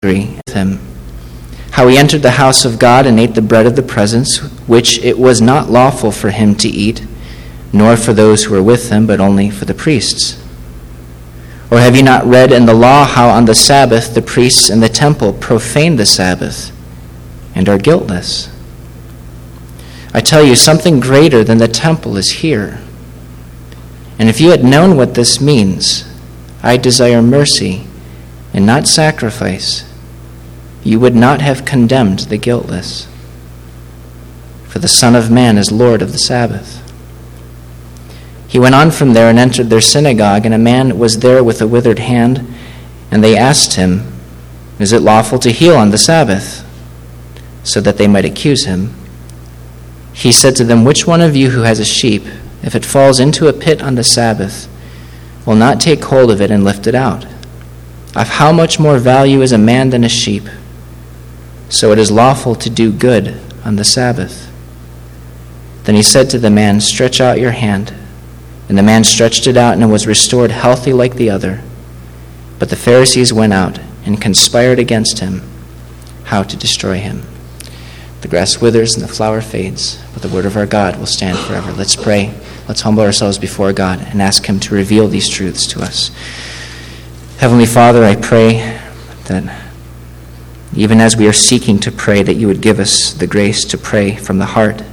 with him, how he entered the house of God and ate the bread of the presence, which it was not lawful for him to eat, nor for those who were with him, but only for the priests. Or have you not read in the law how on the Sabbath the priests in the temple profane the Sabbath and are guiltless? I tell you, something greater than the temple is here. And if you had known what this means, I desire mercy and not sacrifice, you would not have condemned the guiltless. For the Son of Man is Lord of the Sabbath. He went on from there and entered their synagogue, and a man was there with a withered hand, and they asked him, "Is it lawful to heal on the Sabbath?" so that they might accuse him. He said to them, "Which one of you who has a sheep, if it falls into a pit on the Sabbath, will not take hold of it and lift it out? Of how much more value is a man than a sheep? So it is lawful to do good on the Sabbath." Then he said to the man, "Stretch out your hand." And the man stretched it out and was restored healthy like the other. But the Pharisees went out and conspired against him, how to destroy him. The grass withers and the flower fades, but the word of our God will stand forever. Let's pray. Let's humble ourselves before God and ask him to reveal these truths to us. Heavenly Father, I pray that even as we are seeking to pray, that you would give us the grace to pray from the heart.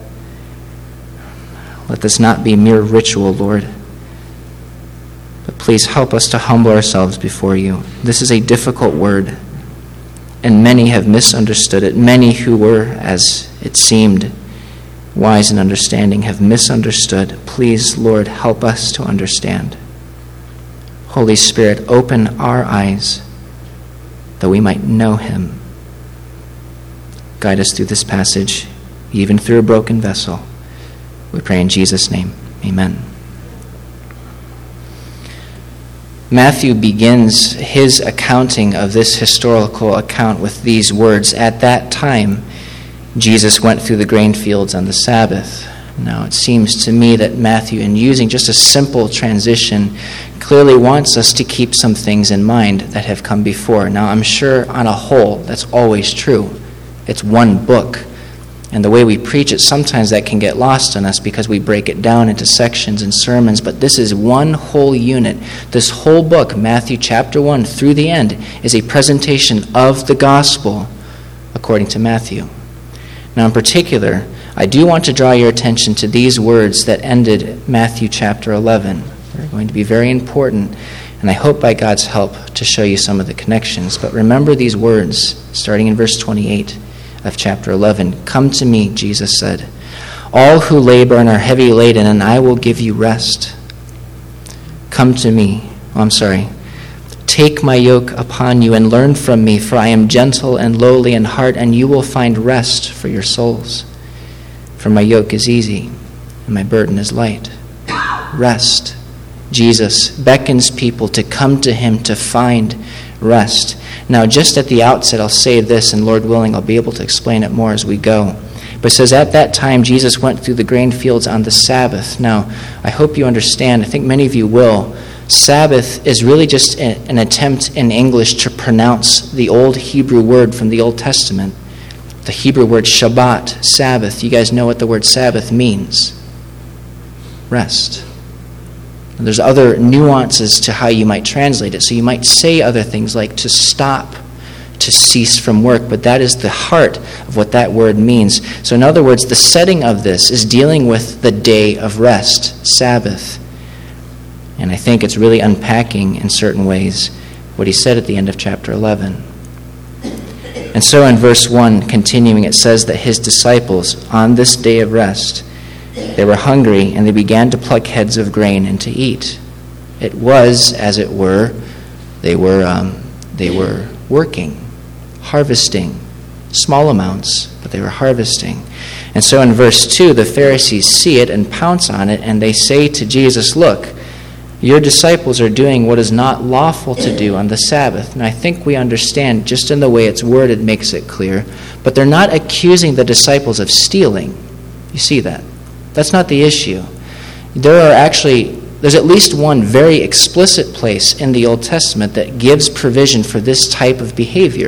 Let this not be mere ritual, Lord, but please help us to humble ourselves before you. This is a difficult word, and many have misunderstood it. Many who were, as it seemed, wise and understanding have misunderstood. Please, Lord, help us to understand. Holy Spirit, open our eyes that we might know him. Guide us through this passage, even through a broken vessel. We pray in Jesus' name. Amen. Matthew begins his accounting of this historical account with these words. At that time, Jesus went through the grain fields on the Sabbath. Now, it seems to me that Matthew, in using just a simple transition, clearly wants us to keep some things in mind that have come before. Now, I'm sure on a whole, that's always true. It's one book. And the way we preach it, sometimes that can get lost on us because we break it down into sections and sermons. But this is one whole unit. This whole book, Matthew chapter 1 through the end, is a presentation of the gospel according to Matthew. Now, in particular, I do want to draw your attention to these words that ended Matthew chapter 11. They're going to be very important, and I hope by God's help to show you some of the connections. But remember these words, starting in verse 28. Of chapter 11. "Come to me," Jesus said, "all who labor and are heavy laden, and I will give you rest. Come to me. Take my yoke upon you and learn from me, for I am gentle and lowly in heart, and you will find rest for your souls. For my yoke is easy and my burden is light." Rest. Jesus beckons people to come to him to find rest. Now, just at the outset, I'll say this, and Lord willing, I'll be able to explain it more as we go. But it says, at that time, Jesus went through the grain fields on the Sabbath. Now, I hope you understand, I think many of you will, Sabbath is really just an attempt in English to pronounce the old Hebrew word from the Old Testament. The Hebrew word Shabbat, Sabbath. You guys know what the word Sabbath means. Rest. And there's other nuances to how you might translate it. So you might say other things like to stop, to cease from work, but that is the heart of what that word means. So in other words, the setting of this is dealing with the day of rest, Sabbath. And I think it's really unpacking in certain ways what he said at the end of chapter 11. And so in verse 1, continuing, it says that his disciples, on this day of rest, they were hungry, and they began to pluck heads of grain and to eat. It was, as it were, they were working, harvesting, small amounts, but they were harvesting. And so in verse 2, the Pharisees see it and pounce on it, and they say to Jesus, "Look, your disciples are doing what is not lawful to do on the Sabbath." And I think we understand, just in the way it's worded makes it clear, but they're not accusing the disciples of stealing. You see that? That's not the issue. There's at least one very explicit place in the Old Testament that gives provision for this type of behavior.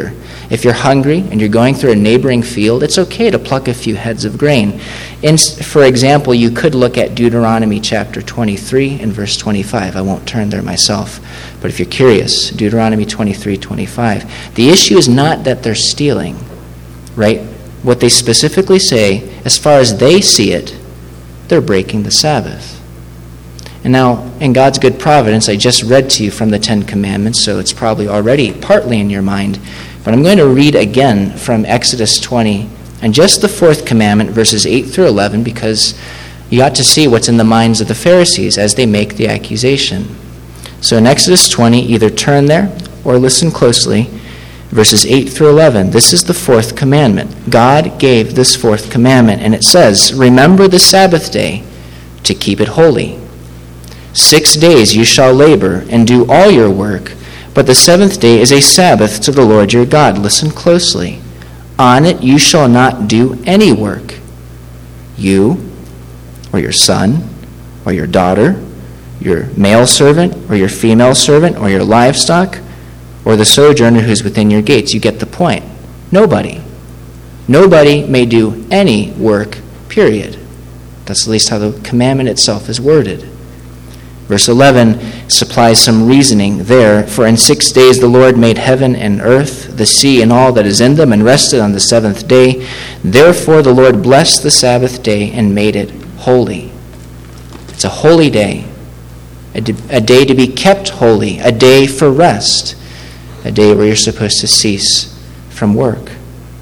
If you're hungry and you're going through a neighboring field, it's okay to pluck a few heads of grain. For example, you could look at Deuteronomy chapter 23 and verse 25. I won't turn there myself, but if you're curious, Deuteronomy 23:25. The issue is not that they're stealing, right? What they specifically say, as far as they see it, they're breaking the Sabbath. And now, in God's good providence, I just read to you from the Ten Commandments, so it's probably already partly in your mind. But I'm going to read again from Exodus 20, and just the fourth commandment, verses 8 through 11, because you ought to see what's in the minds of the Pharisees as they make the accusation. So in Exodus 20, either turn there or listen closely. Verses 8 through 11, this is the fourth commandment. God gave this fourth commandment, and it says, "Remember the Sabbath day to keep it holy. 6 days you shall labor and do all your work, but the seventh day is a Sabbath to the Lord your God." Listen closely. "On it you shall not do any work, you or your son or your daughter, your male servant or your female servant or your livestock, or the sojourner who's within your gates." You get the point. Nobody. Nobody may do any work, period. That's at least how the commandment itself is worded. Verse 11 supplies some reasoning there. "For in 6 days the Lord made heaven and earth, the sea and all that is in them, and rested on the seventh day. Therefore the Lord blessed the Sabbath day and made it holy." It's a holy day, a day to be kept holy, a day for rest, a day where you're supposed to cease from work.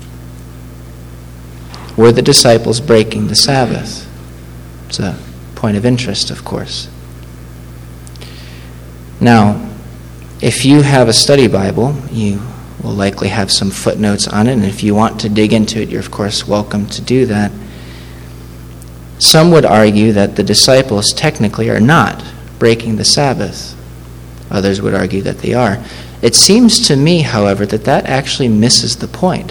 Were the disciples breaking the Sabbath? It's a point of interest, of course. Now, if you have a study Bible, you will likely have some footnotes on it, and if you want to dig into it, you're of course welcome to do that. Some would argue that the disciples technically are not breaking the Sabbath. Others would argue that they are. It seems to me, however, that actually misses the point.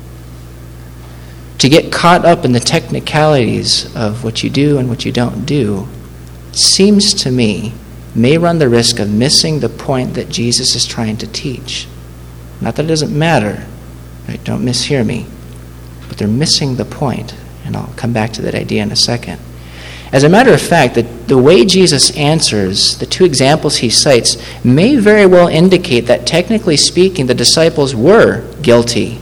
To get caught up in the technicalities of what you do and what you don't do, seems to me, may run the risk of missing the point that Jesus is trying to teach. Not that it doesn't matter, right? Don't mishear me, but they're missing the point, and I'll come back to that idea in a second. As a matter of fact, the way Jesus answers, the two examples he cites, may very well indicate that technically speaking, the disciples were guilty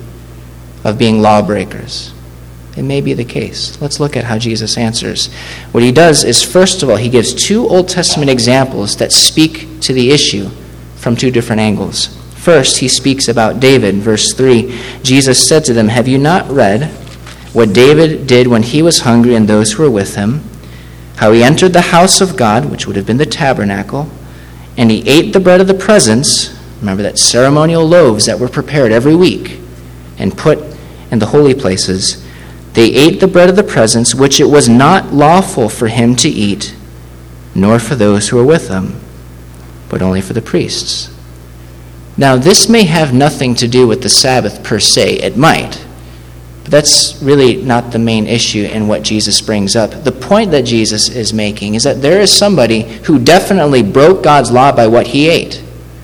of being lawbreakers. It may be the case. Let's look at how Jesus answers. What he does is, first of all, he gives two Old Testament examples that speak to the issue from two different angles. First, he speaks about David. Verse 3, Jesus said to them, "Have you not read what David did when he was hungry and those who were with him? How he entered the house of God," which would have been the tabernacle, "and he ate the bread of the presence," remember that ceremonial loaves that were prepared every week and put in the holy places. "They ate the bread of the presence, which it was not lawful for him to eat, nor for those who were with him, but only for the priests." Now, this may have nothing to do with the Sabbath per se. It might. But that's really not the main issue in what Jesus brings up. The point that Jesus is making is that there is somebody who definitely broke God's law by what he ate.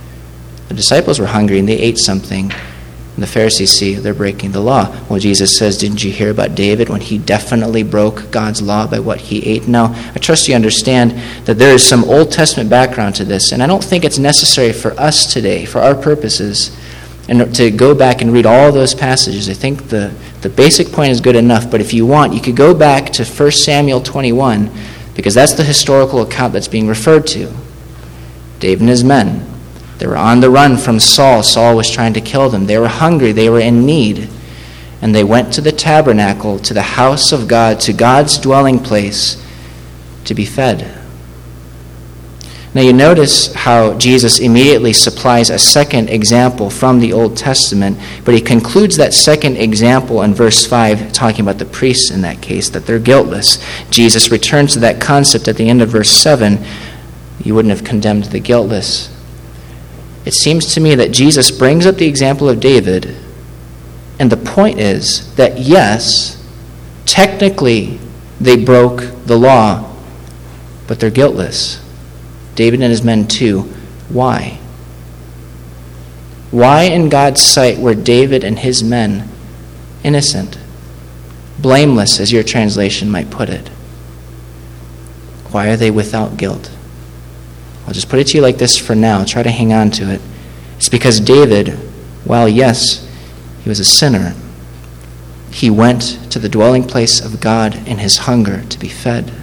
The disciples were hungry and they ate something. And the Pharisees see they're breaking the law. Well, Jesus says, didn't you hear about David when he definitely broke God's law by what he ate? Now, I trust you understand that there is some Old Testament background to this, and I don't think it's necessary for us today, for our purposes, and to go back and read all those passages. I think the basic point is good enough, but if you want, you could go back to 1 Samuel 21, because that's the historical account that's being referred to. David and his men, they were on the run from Saul. Saul was trying to kill them. They were hungry. They were in need. And they went to the tabernacle, to the house of God, to God's dwelling place, to be fed. Now you notice how Jesus immediately supplies a second example from the Old Testament, but he concludes that second example in verse 5, talking about the priests in that case, that they're guiltless. Jesus returns to that concept at the end of verse 7. You wouldn't have condemned the guiltless. It seems to me that Jesus brings up the example of David, and the point is that yes, technically they broke the law, but they're guiltless. David and his men too. Why? Why in God's sight were David and his men innocent? Blameless, as your translation might put it. Why are they without guilt? I'll just put it to you like this for now. Try to hang on to it. It's because David, while yes, he was a sinner, he went to the dwelling place of God in his hunger to be fed.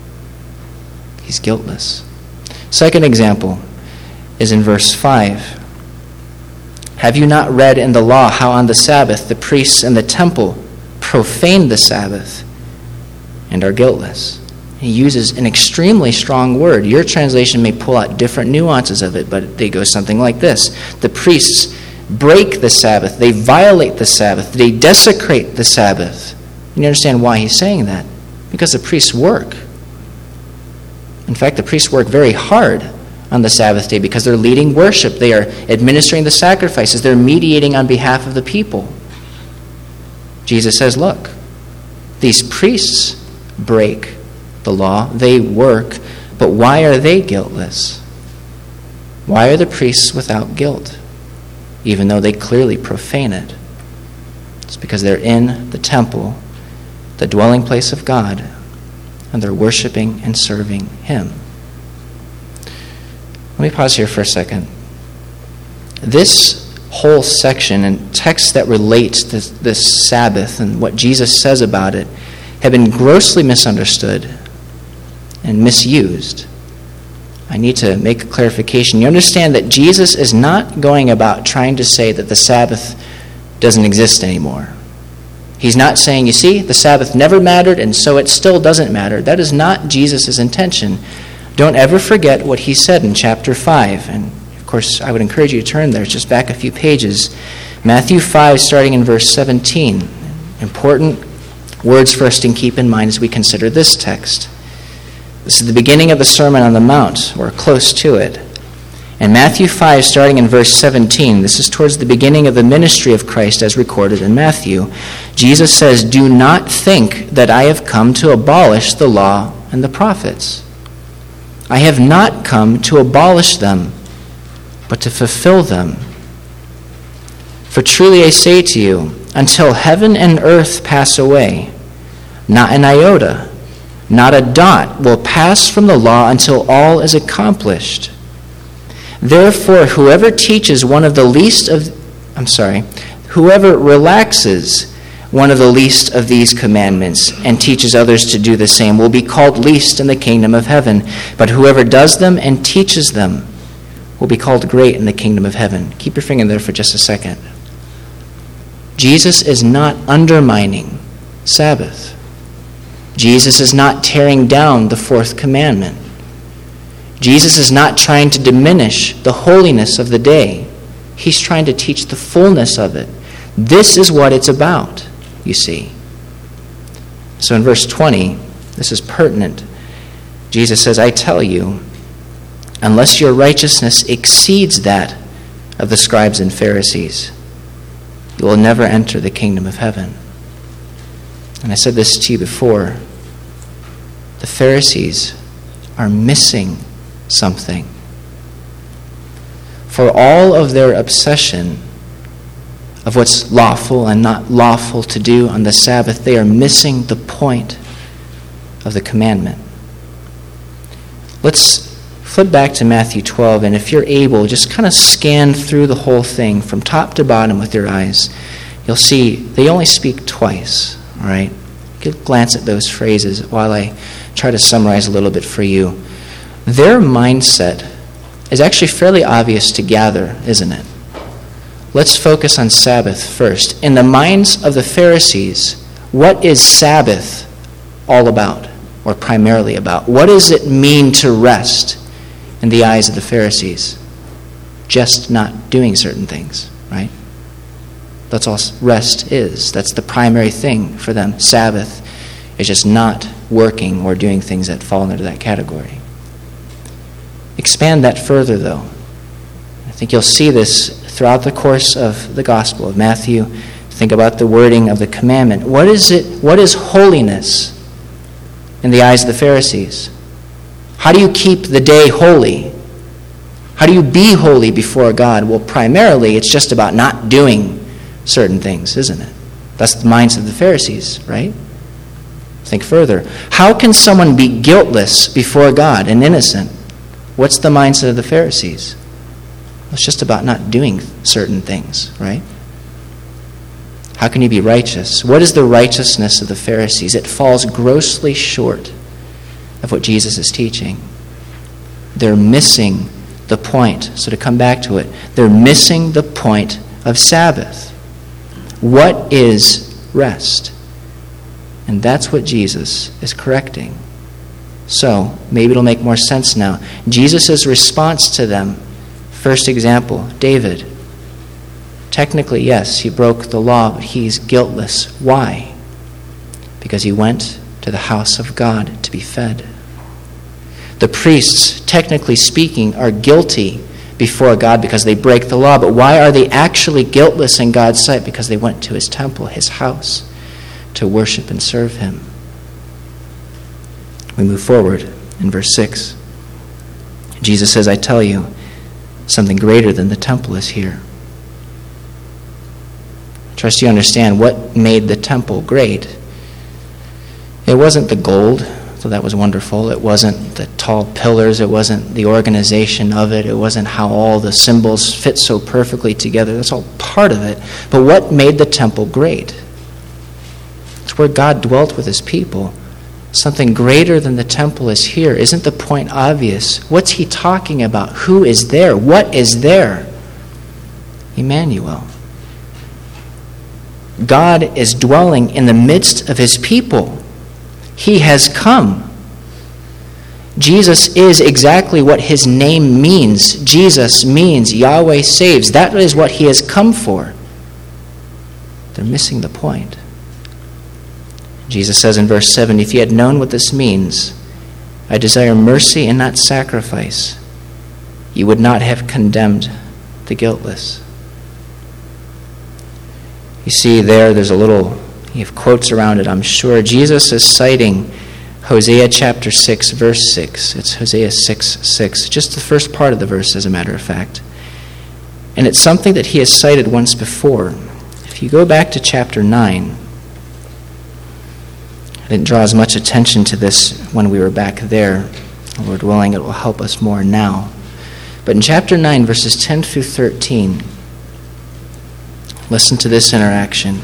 He's guiltless. Second example is in verse 5. Have you not read in the law how on the Sabbath the priests in the temple profaned the Sabbath and are guiltless? He uses an extremely strong word. Your translation may pull out different nuances of it, but they go something like this. The priests break the Sabbath. They violate the Sabbath. They desecrate the Sabbath. And you understand why he's saying that? Because the priests work. In fact, the priests work very hard on the Sabbath day because they're leading worship. They are administering the sacrifices. They're mediating on behalf of the people. Jesus says, look, these priests break the law. They work. But why are they guiltless? Why are the priests without guilt, even though they clearly profane it? It's because they're in the temple, the dwelling place of God, and they're worshiping and serving him. Let me pause here for a second. This whole section and texts that relate to this Sabbath and what Jesus says about it have been grossly misunderstood and misused. I need to make a clarification. You understand that Jesus is not going about trying to say that the Sabbath doesn't exist anymore. He's not saying, you see, the Sabbath never mattered and so it still doesn't matter. That is not Jesus' intention. Don't ever forget what he said in chapter 5. And of course, I would encourage you to turn there, just back a few pages. Matthew 5, starting in verse 17. Important words for us to keep in mind as we consider this text. This is the beginning of the Sermon on the Mount, or close to it. And Matthew 5, starting in verse 17, this is towards the beginning of the ministry of Christ as recorded in Matthew. Jesus says, "Do not think that I have come to abolish the law and the prophets. I have not come to abolish them, but to fulfill them. For truly I say to you, until heaven and earth pass away, not an iota, not a dot will pass from the law until all is accomplished. Therefore, whoever relaxes one of the least of these commandments and teaches others to do the same will be called least in the kingdom of heaven. But whoever does them and teaches them will be called great in the kingdom of heaven." Keep your finger there for just a second. Jesus is not undermining Sabbath. Jesus is not tearing down the fourth commandment. Jesus is not trying to diminish the holiness of the day. He's trying to teach the fullness of it. This is what it's about, you see. So in verse 20, this is pertinent. Jesus says, "I tell you, unless your righteousness exceeds that of the scribes and Pharisees, you will never enter the kingdom of heaven." And I said this to you before. The Pharisees are missing something. For all of their obsession of what's lawful and not lawful to do on the Sabbath, they are missing the point of the commandment. Let's flip back to Matthew 12, and if you're able, just kind of scan through the whole thing from top to bottom with your eyes. You'll see they only speak twice, all right? You could glance at those phrases while I try to summarize a little bit for you. Their mindset is actually fairly obvious to gather, isn't it? Let's focus on Sabbath first. In the minds of the Pharisees, what is Sabbath all about, or primarily about? What does it mean to rest in the eyes of the Pharisees? Just not doing certain things, right? That's all rest is. That's the primary thing for them. Sabbath is just not working or doing things that fall into that category. Expand that further, though. I think you'll see this throughout the course of the Gospel of Matthew. Think about the wording of the commandment. What is it? What is holiness in the eyes of the Pharisees? How do you keep the day holy? How do you be holy before God? Well, primarily, it's just about not doing certain things, isn't it? That's the mindset of the Pharisees, right? Think further. How can someone be guiltless before God and innocent? What's the mindset of the Pharisees? It's just about not doing certain things, right? How can you be righteous? What is the righteousness of the Pharisees? It falls grossly short of what Jesus is teaching. They're missing the point. So to come back to it, they're missing the point of Sabbath. What is rest? And that's what Jesus is correcting. So, maybe it'll make more sense now. Jesus' response to them, first example, David. Technically, yes, he broke the law, but he's guiltless. Why? Because he went to the house of God to be fed. The priests, technically speaking, are guilty before God because they break the law. But why are they actually guiltless in God's sight? Because they went to his temple, his house, to worship and serve him. We move forward in verse 6. Jesus says, I tell you, something greater than the temple is here. I trust you understand what made the temple great. It wasn't the gold, so that was wonderful. It wasn't the tall pillars. It wasn't the organization of it. It wasn't how all the symbols fit so perfectly together. That's all part of it. But what made the temple great? It's where God dwelt with his people. Something greater than the temple is here. Isn't the point obvious? What's he talking about? Who is there? What is there? Emmanuel. God is dwelling in the midst of his people. He has come. Jesus is exactly what his name means. Jesus means Yahweh saves. That is what he has come for. They're missing the point. Jesus says in verse 7, if you had known what this means, I desire mercy and not sacrifice, you would not have condemned the guiltless. You see there's a little, you have quotes around it, I'm sure. Jesus is citing Hosea chapter 6, verse 6. It's Hosea 6:6, just the first part of the verse, as a matter of fact. And it's something that he has cited once before. If you go back to chapter 9, I didn't draw as much attention to this when we were back there. Lord willing, it will help us more now. But in chapter 9, verses 10 through 13, listen to this interaction.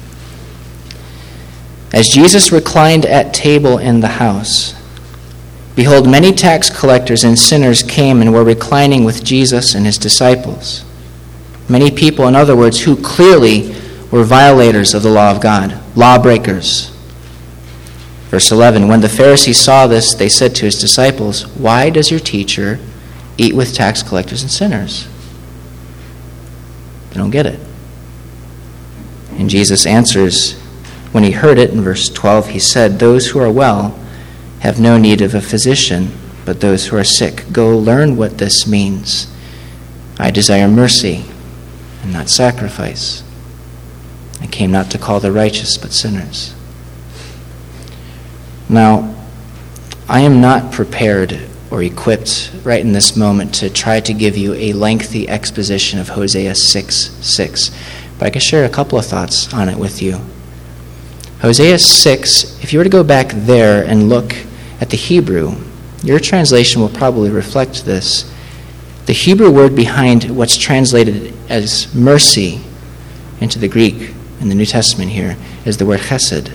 As Jesus reclined at table in the house, behold, many tax collectors and sinners came and were reclining with Jesus and his disciples. Many people, in other words, who clearly were violators of the law of God, lawbreakers. Verse 11, when the Pharisees saw this, they said to his disciples, why does your teacher eat with tax collectors and sinners? They don't get it. And Jesus answers, when he heard it, in verse 12, he said, those who are well have no need of a physician, but those who are sick. Go learn what this means. I desire mercy and not sacrifice. I came not to call the righteous, but sinners. Now, I am not prepared or equipped right in this moment to try to give you a lengthy exposition of Hosea 6:6, but I can share a couple of thoughts on it with you. Hosea 6, if you were to go back there and look at the Hebrew, your translation will probably reflect this. The Hebrew word behind what's translated as mercy into the Greek in the New Testament here is the word chesed.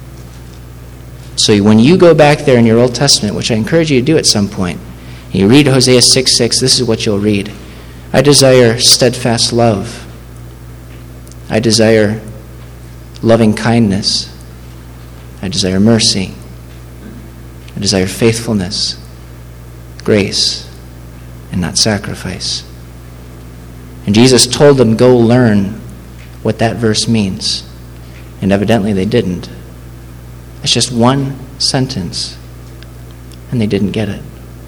So when you go back there in your Old Testament, which I encourage you to do at some point, and you read Hosea 6:6, this is what you'll read. I desire steadfast love. I desire loving kindness. I desire mercy. I desire faithfulness, grace, and not sacrifice. And Jesus told them, go learn what that verse means. And evidently they didn't. It's just one sentence, and they didn't get it.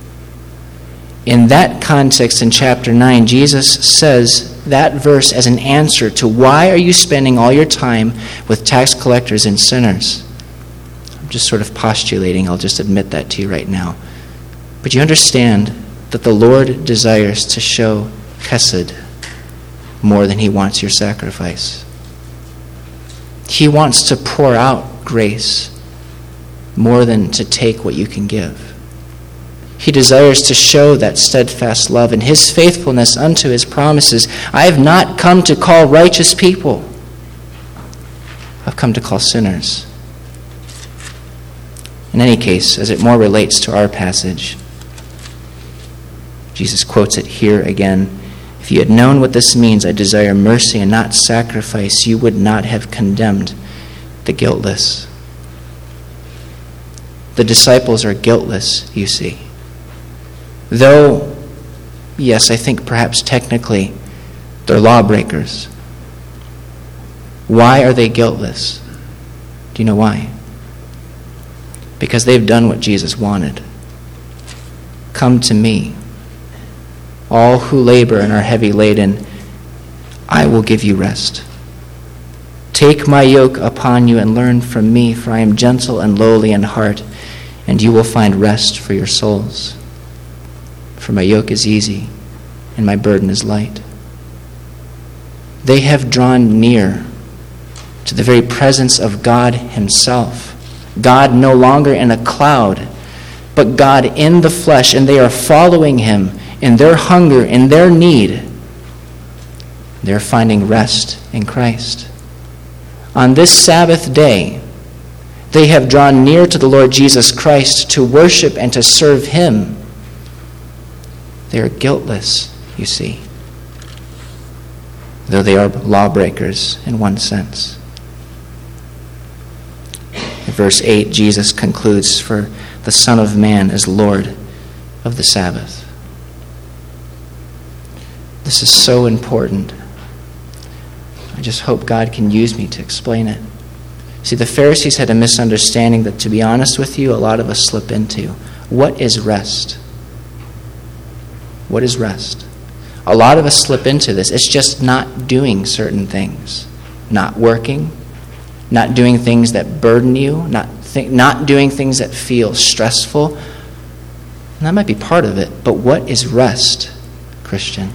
In that context, in chapter 9, Jesus says that verse as an answer to why are you spending all your time with tax collectors and sinners? I'm just sort of postulating. I'll just admit that to you right now. But you understand that the Lord desires to show chesed more than he wants your sacrifice. He wants to pour out grace more than to take what you can give. He desires to show that steadfast love and his faithfulness unto his promises. I have not come to call righteous people. I've come to call sinners. In any case, as it more relates to our passage, Jesus quotes it here again. If you had known what this means, I desire mercy and not sacrifice, you would not have condemned the guiltless. The disciples are guiltless, you see. Though, yes, I think perhaps technically they're lawbreakers. Why are they guiltless? Do you know why? Because they've done what Jesus wanted. Come to me, all who labor and are heavy laden, I will give you rest. Take my yoke upon you and learn from me, for I am gentle and lowly in heart, and you will find rest for your souls. For my yoke is easy and my burden is light. They have drawn near to the very presence of God himself. God no longer in a cloud, but God in the flesh, and they are following him in their hunger, in their need. They're finding rest in Christ. On this Sabbath day, they have drawn near to the Lord Jesus Christ to worship and to serve him. They are guiltless, you see, though they are lawbreakers in one sense. In verse 8, Jesus concludes, for the Son of Man is Lord of the Sabbath. This is so important. I just hope God can use me to explain it. See, the Pharisees had a misunderstanding that, to be honest with you, a lot of us slip into. What is rest? What is rest? A lot of us slip into this. It's just not doing certain things. Not working. Not doing things that burden you. Not doing things that feel stressful. And that might be part of it. But what is rest, Christian?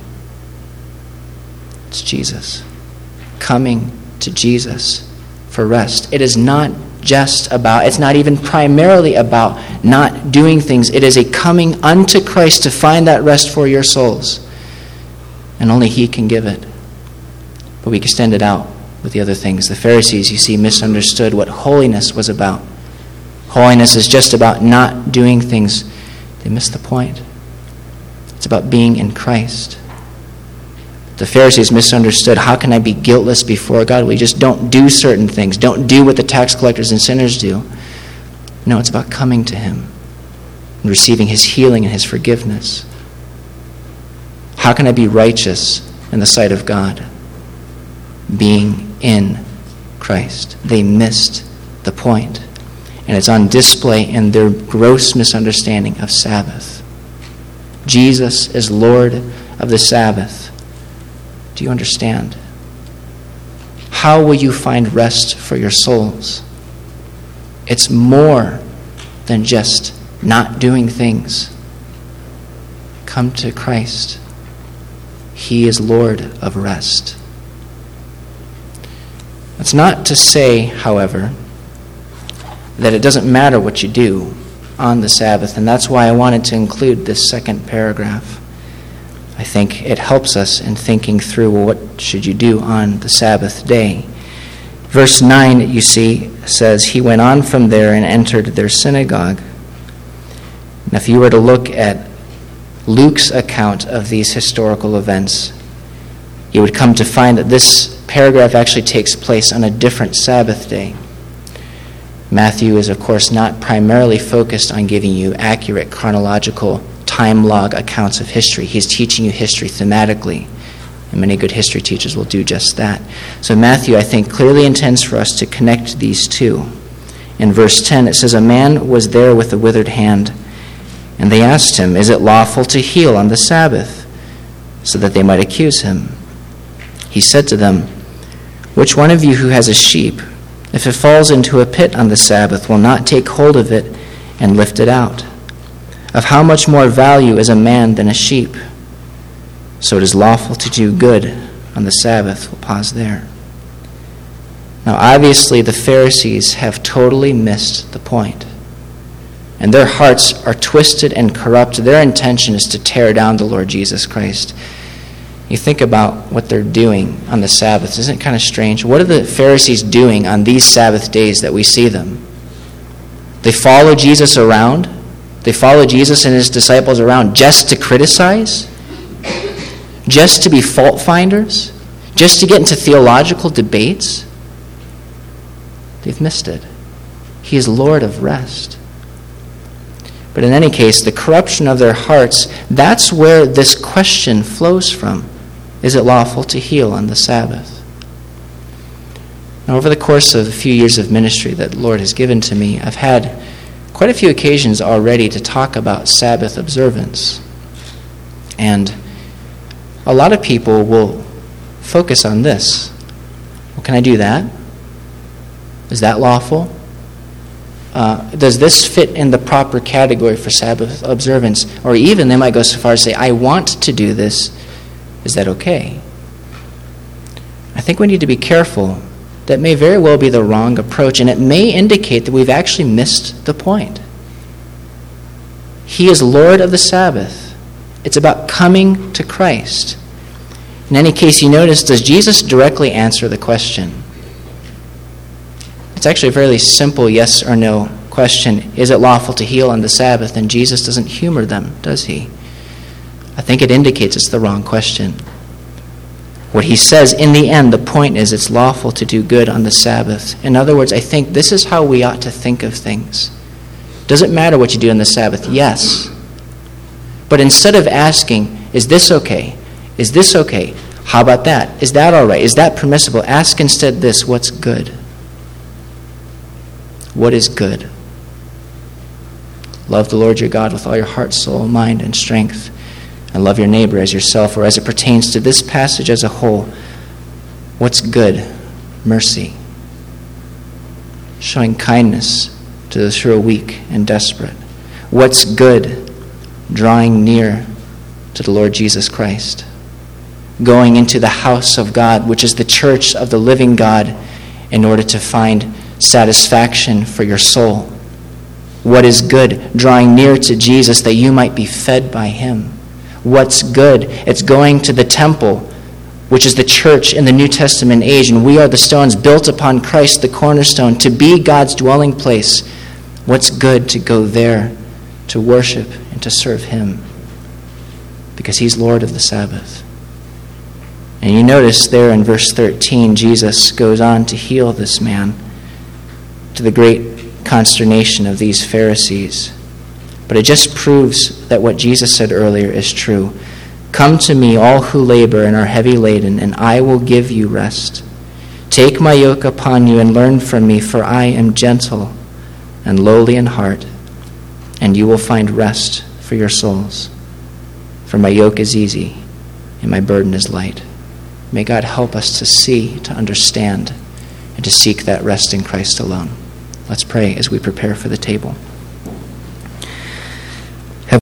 It's Jesus. Coming to Jesus for rest. It is not just about, it's not even primarily about not doing things. It is a coming unto Christ to find that rest for your souls. And only he can give it. But we extend it out with the other things. The Pharisees, you see, misunderstood what holiness was about. Holiness is just about not doing things. They missed the point. It's about being in Christ. The Pharisees misunderstood, how can I be guiltless before God? We just don't do certain things. Don't do what the tax collectors and sinners do. No, it's about coming to him and receiving his healing and his forgiveness. How can I be righteous in the sight of God? Being in Christ. They missed the point. And it's on display in their gross misunderstanding of Sabbath. Jesus is Lord of the Sabbath. Do you understand? How will you find rest for your souls? It's more than just not doing things. Come to Christ. He is Lord of rest. That's not to say, however, that it doesn't matter what you do on the Sabbath, and that's why I wanted to include this second paragraph. I think it helps us in thinking through, well, what should you do on the Sabbath day? Verse 9, you see, says, he went on from there and entered their synagogue. Now, if you were to look at Luke's account of these historical events, you would come to find that this paragraph actually takes place on a different Sabbath day. Matthew is, of course, not primarily focused on giving you accurate chronological time log accounts of history. He's teaching you history thematically, and many good history teachers will do just that. So Matthew, I think, clearly intends for us to connect these two. In verse 10, it says, a man was there with a withered hand, and they asked him, is it lawful to heal on the Sabbath? So that they might accuse him. He said to them, which one of you who has a sheep, if it falls into a pit on the Sabbath, will not take hold of it and lift it out? Of how much more value is a man than a sheep? So it is lawful to do good on the Sabbath. We'll pause there. Now, obviously, the Pharisees have totally missed the point. And their hearts are twisted and corrupt. Their intention is to tear down the Lord Jesus Christ. You think about what they're doing on the Sabbath. Isn't it kind of strange? What are the Pharisees doing on these Sabbath days that we see them? They follow Jesus around. They follow Jesus and his disciples around just to criticize, just to be fault finders, just to get into theological debates. They've missed it. He is Lord of rest. But in any case, the corruption of their hearts, that's where this question flows from. Is it lawful to heal on the Sabbath? Now, over the course of a few years of ministry that the Lord has given to me, I've had quite a few occasions already to talk about Sabbath observance. And a lot of people will focus on this. Well, can I do that? Is that lawful? Does this fit in the proper category for Sabbath observance? Or even they might go so far as to say, I want to do this. Is that okay? I think we need to be careful. That may very well be the wrong approach, and it may indicate that we've actually missed the point. He is Lord of the Sabbath. It's about coming to Christ. In any case, you notice, does Jesus directly answer the question? It's actually a fairly simple yes or no question. Is it lawful to heal on the Sabbath? And Jesus doesn't humor them, does he? I think it indicates it's the wrong question. What he says, in the end, the point is it's lawful to do good on the Sabbath. In other words, I think this is how we ought to think of things. Does it matter what you do on the Sabbath? Yes. But instead of asking, is this okay? Is this okay? How about that? Is that all right? Is that permissible? Ask instead this, what's good? What is good? Love the Lord your God with all your heart, soul, mind, and strength. And love your neighbor as yourself. Or as it pertains to this passage as a whole, what's good? Mercy. Showing kindness to those who are weak and desperate. What's good? Drawing near to the Lord Jesus Christ. Going into the house of God, which is the church of the living God, in order to find satisfaction for your soul. What is good? Drawing near to Jesus that you might be fed by him. What's good? It's going to the temple, which is the church in the New Testament age, and we are the stones built upon Christ, the cornerstone, to be God's dwelling place. What's good? To go there, to worship and to serve him, because he's Lord of the Sabbath. And you notice there in verse 13, Jesus goes on to heal this man, to the great consternation of these Pharisees. But it just proves that what Jesus said earlier is true. Come to me, all who labor and are heavy laden, and I will give you rest. Take my yoke upon you and learn from me, for I am gentle and lowly in heart, and you will find rest for your souls. For my yoke is easy and my burden is light. May God help us to see, to understand, and to seek that rest in Christ alone. Let's pray as we prepare for the table.